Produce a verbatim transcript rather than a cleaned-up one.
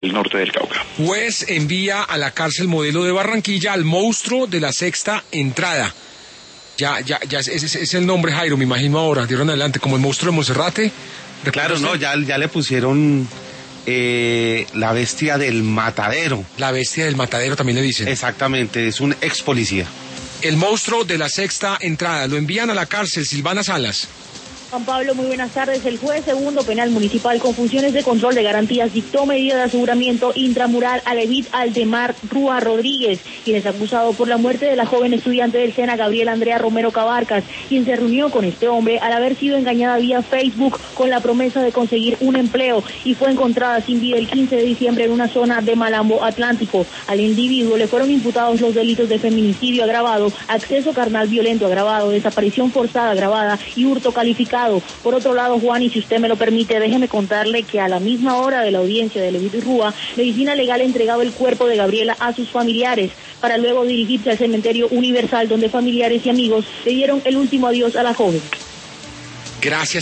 el norte del Cauca. Juez envía a la cárcel modelo de Barranquilla al monstruo de la sexta entrada. Ya, ya, ya, ese es, es el nombre, Jairo, me imagino ahora, de ahora en adelante, como el monstruo de Monserrate. Claro, no, ya, ya le pusieron eh, la bestia del matadero. La bestia del matadero también le dicen. Exactamente, es un ex policía. El monstruo de la sexta entrada, lo envían a la cárcel, Silvana Salas. Juan Pablo, muy buenas tardes. El juez segundo penal municipal con funciones de control de garantías dictó medida de aseguramiento intramural a Levit Aldemar Rúa Rodríguez, quien es acusado por la muerte de la joven estudiante del SENA, Gabriela Andrea Romero Cabarcas, quien se reunió con este hombre al haber sido engañada vía Facebook con la promesa de conseguir un empleo y fue encontrada sin vida el quince de diciembre en una zona de Malambo Atlántico. Al individuo le fueron imputados los delitos de feminicidio agravado, acceso carnal violento agravado, desaparición forzada agravada y hurto calificado. Por otro lado, Juan, y si usted me lo permite, déjeme contarle que a la misma hora de la audiencia de Levit Rúa, Medicina Legal entregaba el cuerpo de Gabriela a sus familiares, para luego dirigirse al cementerio Universal, donde familiares y amigos le dieron el último adiós a la joven. Gracias.